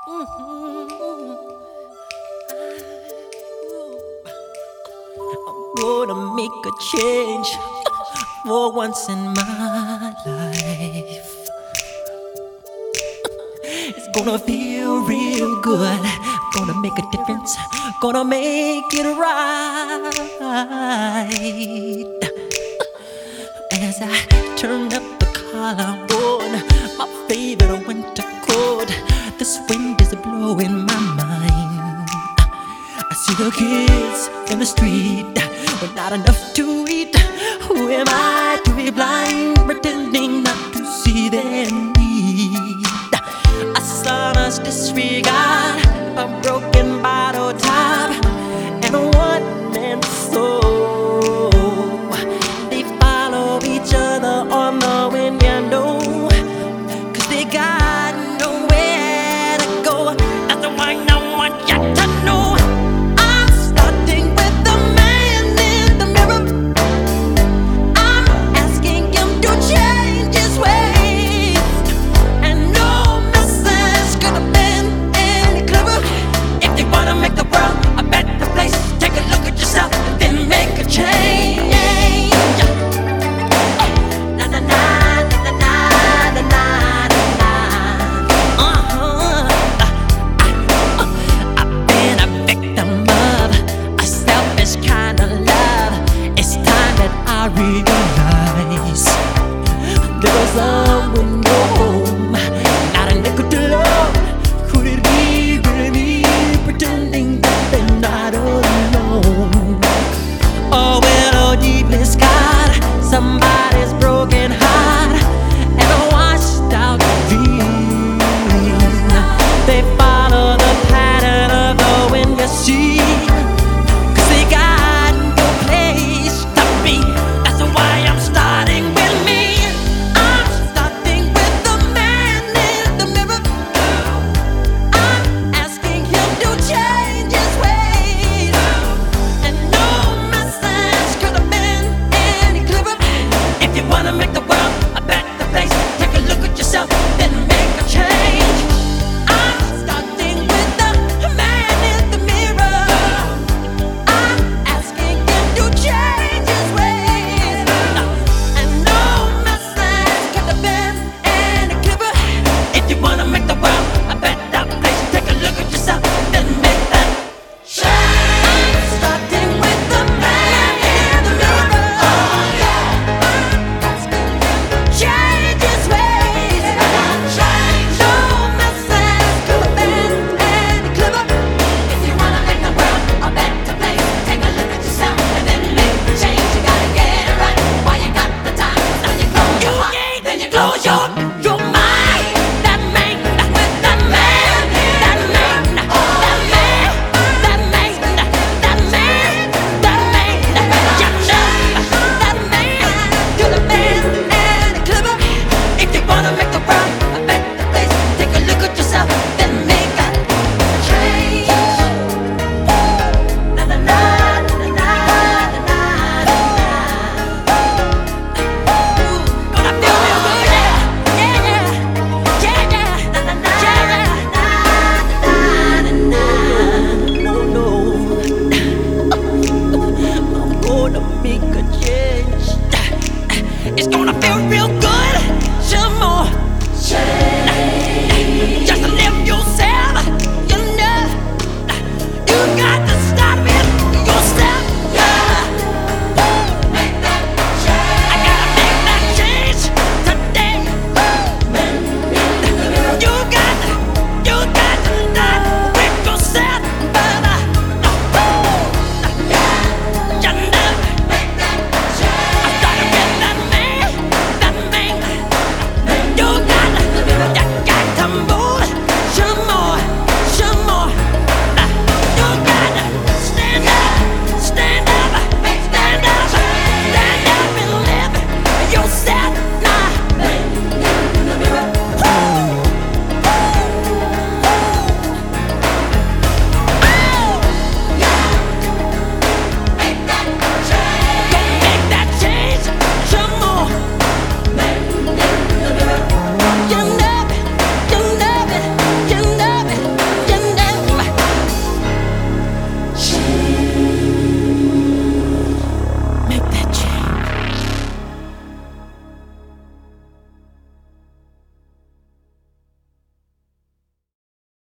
Gonna make a change for once in my life. It's gonna feel real good. Gonna make a difference. Gonna make it right. As I turn up the collar on my favorite winter coat, this wind is blowing my mind. I see the kids in the street with not enough to eat. Who am I to be blind?